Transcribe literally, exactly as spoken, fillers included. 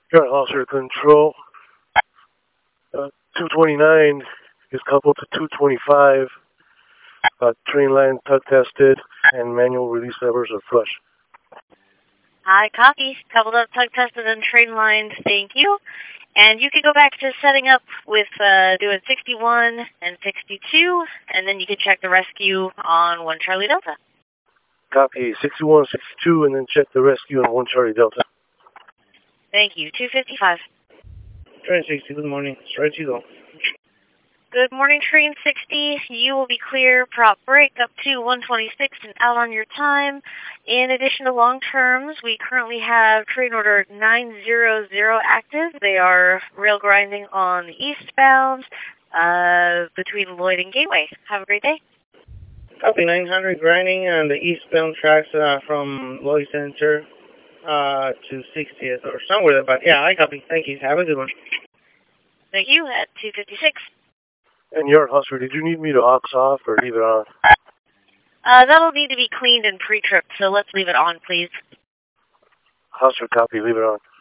You're on Officer Control. Uh, two twenty-nine is coupled to two twenty-five. Uh, train line tug tested and manual release levers are flush. Hi, copy. Coupled up, tug tested, and train lines. Thank you. And you can go back to setting up with uh, doing sixty-one and sixty-two, and then you can check the rescue on one Charlie Delta. Copy sixty-one, sixty-two, and then check the rescue on one Charlie Delta. Thank you. two fifty-five. Train sixty, good morning. Straight you go. Good morning, Train sixty. You will be clear, prop break up to one twenty-six and out on your time. In addition to long terms, we currently have train order nine hundred active. They are rail grinding on the eastbound uh, between Lloyd and Gateway. Have a great day. Copy nine hundred grinding on the eastbound tracks uh, from Lloyd Center uh, to sixtieth or somewhere there. But yeah, I copy. Thank you. Have a good one. Thank you at two fifty-six. And your Hustler, did you need me to aux off or leave it on? Uh, that'll need to be cleaned and pre-tripped, so let's leave it on, please. Hustler, copy, leave it on.